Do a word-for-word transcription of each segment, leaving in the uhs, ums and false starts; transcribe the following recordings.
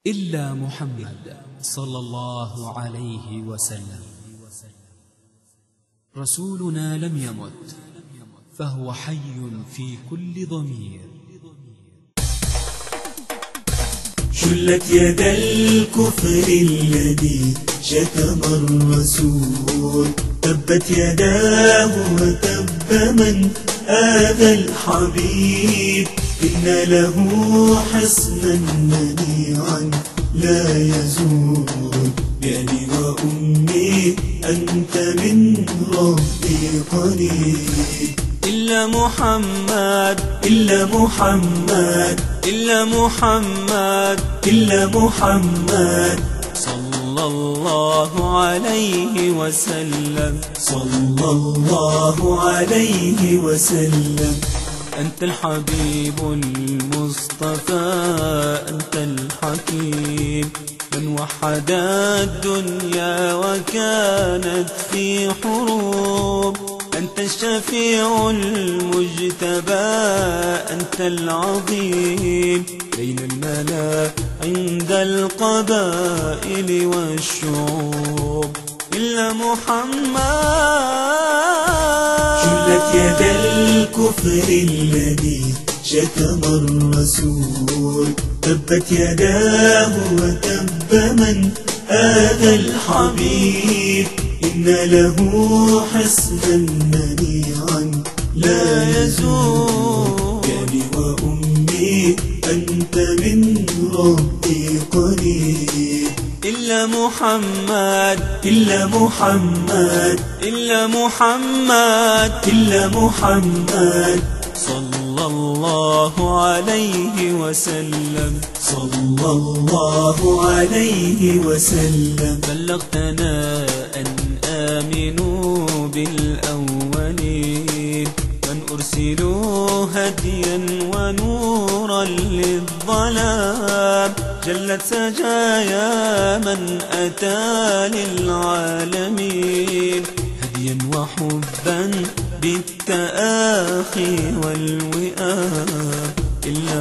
إلا محمد صلى الله عليه وسلم. رسولنا لم يمت فهو حي في كل ضمير. شلت يد الكفر الذي شتم الرسول، تبت يداه وتب من آذى الحبيب. إن له حصنا منيعا لا يزول، بأبي وأمي أنت من ربي قريب. إلا محمد إلا محمد إلا محمد إلا محمد صلى الله عليه وسلم. صلى الله عليه وسلم. أنت الحبيب المصطفى، أنت الحكيم من وحد الدنيا وكانت في حروب. أنت الشفيع المجتبى، أنت العظيم بين الملا عند القبائل والشعوب. إلا محمد شلت يد الكفر الذي شتم الرسول، تبت يداه وتب من آذى الحبيب. إن له حصنا منيعا لا يزول، بأبي وأمي أنت من ربي قريب. إلا محمد إلا محمد إلا محمد إلا محمد صلى الله عليه وسلم. صلى الله عليه وسلم. بلغتنا أن آمنوا بالأولين، من أرسلوا هديا ونورا للظلام. جلت سجايا من أتى للعالمين، هديا وحبا بالتآخي والوئام. إلا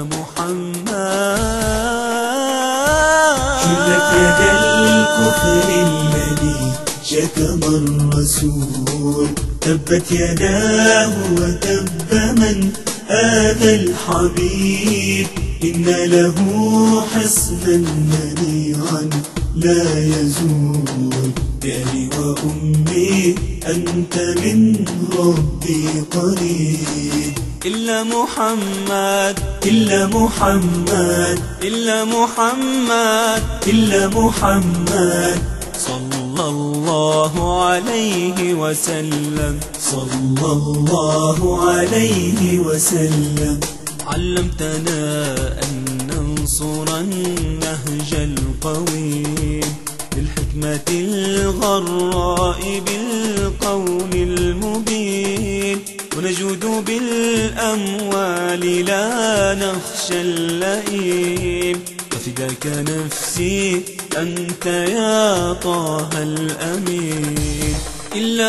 محمد شلت يد الكفر الذي شتم الرسول، تبت يداه وتب من آذى الحبيب. إن له حصنا منيعا لا يزول، بأبي وأمي أنت من ربي قريب. إلا محمد إلا محمد إلا محمد إلا محمد صلى الله عليه وسلم. صلى الله عليه وسلم. علمتنا أن ننصر النهج القويم، بالحكمة الغراء بالقول المبين. ونجود بالأموال لا نخشى اللئيم، وفداك نفسي أنت يا طه الأمين. إلا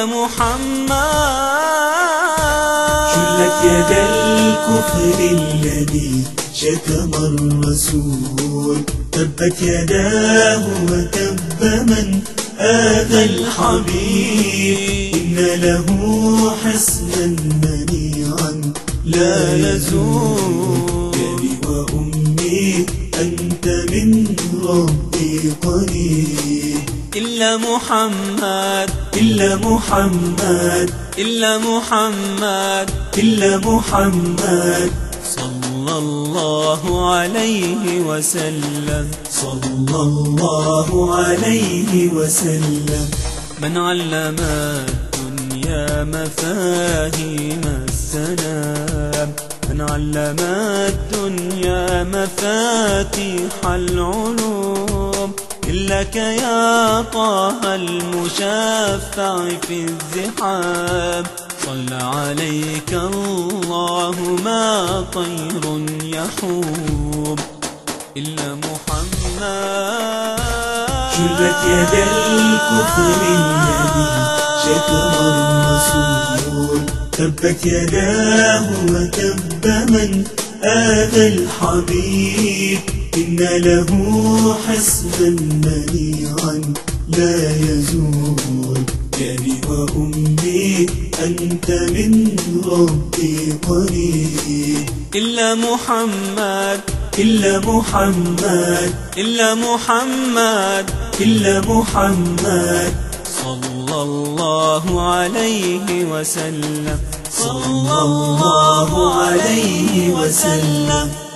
محمد شلت يد الكفر الذي شتم الرسول، تبت يداه وتب من آذى الحبيب. إن له حصنا منيعا لا يزول، بأبي وأمي أنت من ربي قريب. إلا محمد إلا محمد إلا محمد إلا محمد صلى الله عليه وسلم. صلى الله عليه وسلم. من علم الدنيا مفاهيم السلام، من علم الدنيا مفاتيح العلوم. إلاك يا طه المشفع في الزحام، صلى عليك الله ما طير يحوم. إلا محمد شلت يد الكفر الذي شتم الرسول، تبت يداه وتب من آذى الحبيب. إن له حسبا منيعا لا يزول. بأبي وأمي أنت من ربي قريب. إلا محمد إلا محمد إلا محمد إلا محمد صلى الله عليه وسلم صلى الله عليه وسلم.